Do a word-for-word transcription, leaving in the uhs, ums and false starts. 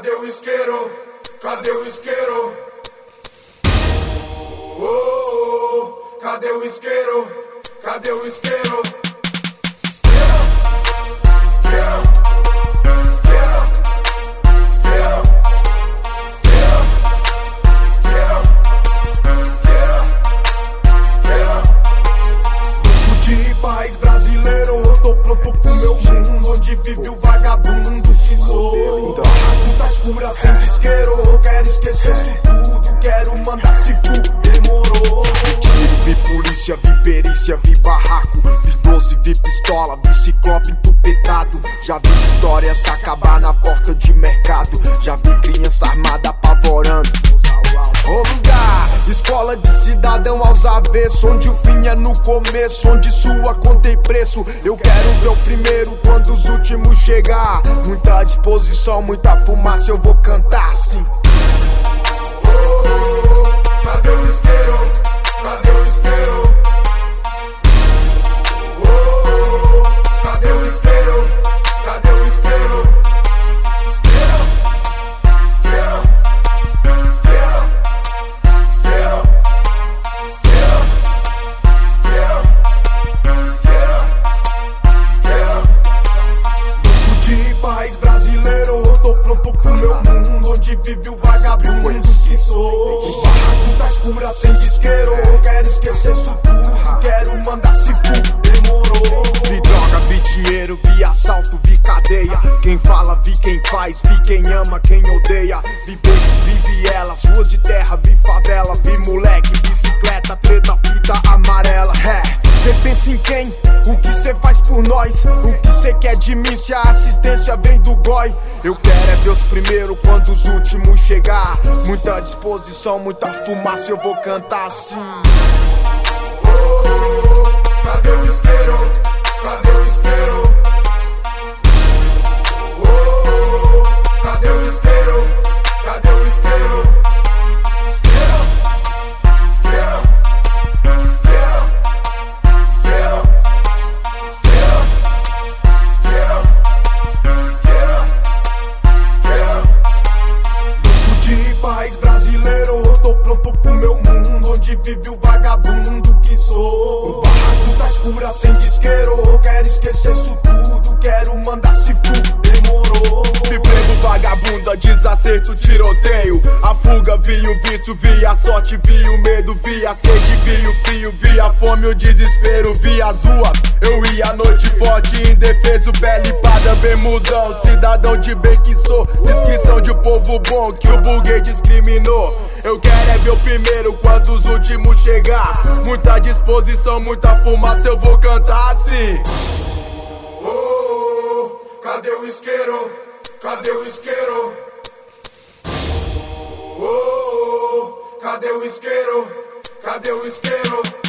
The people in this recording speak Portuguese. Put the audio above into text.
Cadê o isqueiro? Cadê o isqueiro? Oh, oh, oh. Cadê o isqueiro? Cadê o isqueiro? Vive o vagabundo que sou. Tá escura sem isqueiro. Quero esquecer tudo, quero mandar se fu. Demorou. Vi polícia, vi perícia, vi barraco, vi doze, vi pistola, vi ciclope entupetado. Já vi histórias acabar na porta de mercado. Já vi criança armada apavorando. Ô lugar, escola de cidadão aos avessos, onde o fim é no começo, onde sua conta tem preço. Eu quero ver o primeiro quando os últimos chegar. Muita disposição, muita fumaça, eu vou cantar assim. Oh, oh, oh. Cadê o isqueiro? Cadê o isqueiro? Oh, oh, oh. Cadê o isqueiro? Cadê o isqueiro? Isqueiro, isqueiro, isqueiro, isqueiro, isqueiro, isqueiro, isqueiro, isqueiro. Grupo de país brasileiro, tô pronto pro meu mundo, onde vive o vagabundo que sou. O barraco tá escura sem isqueiro. Quero esquecer isso tudo, quero mandar se fu. Demorou. Vi droga, vi dinheiro, vi assalto, vi cadeia. Quem fala, vi quem faz, vi quem ama, quem odeia. Vi becos, vi vielas, ruas de terra, vi favela. Vi moleque, bicicleta, treta, fita amarela. É, cê pensa em quem? O que cê faz por nós? O que cê quer de mim se a assistência vem do goi? Eu quero é Deus primeiro quando os últimos chegar. Muita disposição, muita fumaça, eu vou cantar assim. Oh, oh, oh. Cadê o isqueiro? Cadê o isqueiro? Oh, oh, oh. Cadê o isqueiro? Cadê o isqueiro? Isqueiro, isqueiro, isqueiro, isqueiro, isqueiro, isqueiro, isqueiro, isqueiro. Grupo de país brasileiro, tô pronto pro meu mundo, onde vive o vagabundo que sou. O barraco tá escura sem isqueiro. Quero esquecer isso tudo, quero mandar se fu. Demorou. Vi frevo, vagabunda, desacerto, tiroteio. A fuga, vi o vício, vi a sorte, vi o medo, vi a sede, vi o frio, vi a fome, o desespero, vi as ruas. Eu ia à noite forte, indefeso, pele parda, bermudão. Cidadão de bem que sou, descrição de um povo bom que o burguês discriminou. Eu quero é ver o primeiro quando os últimos chegar. Muita disposição, muita fumaça, eu vou cantar assim. Oh, oh, oh. Cadê o isqueiro? Cadê o isqueiro? Oh, oh, oh. Cadê o isqueiro? Cadê o isqueiro?